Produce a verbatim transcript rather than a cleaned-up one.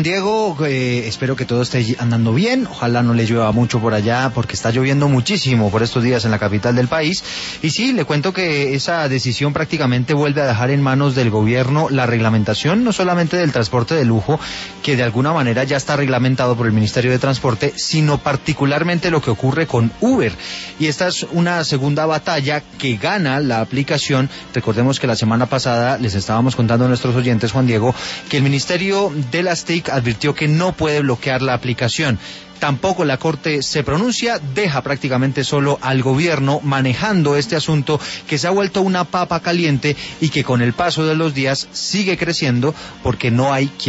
Juan Diego, eh, espero que todo esté andando bien, ojalá no le llueva mucho por allá, porque está lloviendo muchísimo por estos días en la capital del país, y sí, le cuento que esa decisión prácticamente vuelve a dejar en manos del gobierno la reglamentación, no solamente del transporte de lujo, que de alguna manera ya está reglamentado por el Ministerio de Transporte, sino particularmente lo que ocurre con Uber, y esta es una segunda batalla que gana la aplicación. Recordemos que la semana pasada les estábamos contando a nuestros oyentes, Juan Diego, que el Ministerio de las T I C advirtió que no puede bloquear la aplicación. Tampoco la Corte se pronuncia, deja prácticamente solo al gobierno manejando este asunto que se ha vuelto una papa caliente y que con el paso de los días sigue creciendo porque no hay quien